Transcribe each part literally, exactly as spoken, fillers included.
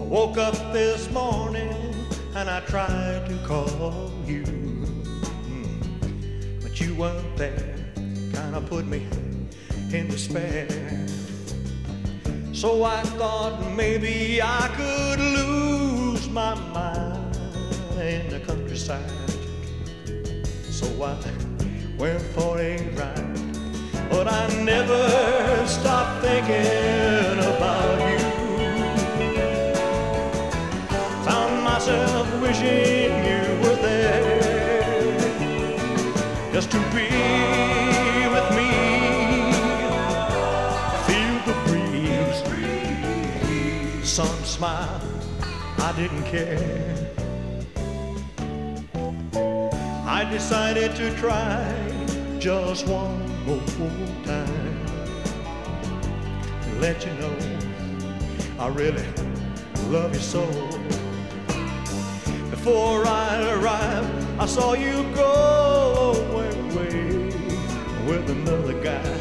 Woke up this morning and I tried to call you, mm, but you weren't there. Kinda put me in despair. So I thought maybe I could lose my mind in the countryside. So I went for a ride, but I never stopped thinking about you. Found myself wishing you were there, just to be with me, feel the breeze, sun smile, I didn't care. I decided to try just one more time to let you know I really love you so. Before I arrived, I saw you go away with another guy.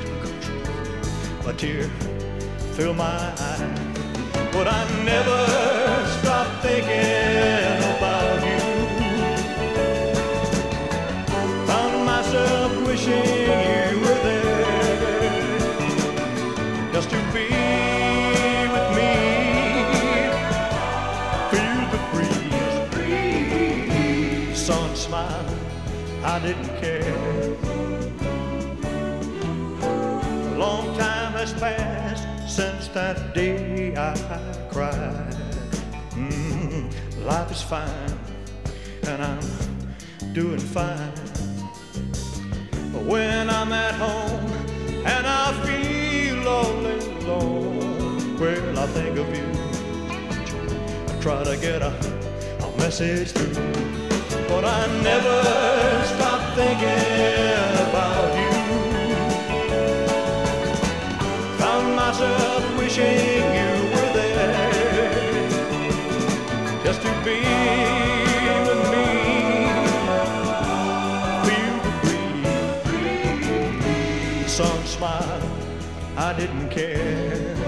A tear filled my eye, but I never stopped thinking about you. Found myself wishing you were there, just to be with me, feel the breeze, sun smile, I didn't care. A long time has passed since that day I cried. Mm, life is fine and I'm doing fine. But when I'm at home and I feel all alone, well, I think of you. I try to get a, a message through, but I never stop thinking about you. Found myself wishing you were there, just to be with me, feel the breeze, sun smile, I didn't care.